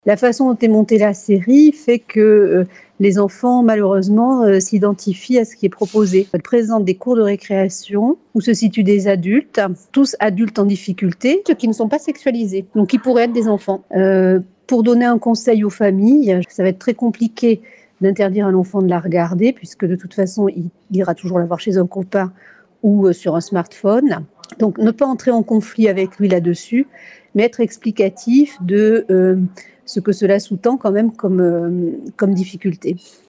La façon dont est montée la série fait que, les enfants malheureusement, s'identifient à ce qui est proposé. Elle présente des cours de récréation où se situent des adultes, tous adultes en difficulté, qui ne sont pas sexualisés, donc qui pourraient être des enfants. Pour donner un conseil aux familles, ça va être très compliqué d'interdire à l'enfant de la regarder puisque de toute façon, il ira toujours la voir chez un copain ou, sur un smartphone. Donc ne pas entrer en conflit avec lui là-dessus, mais être explicatif de, ce que cela sous-tend quand même comme difficulté.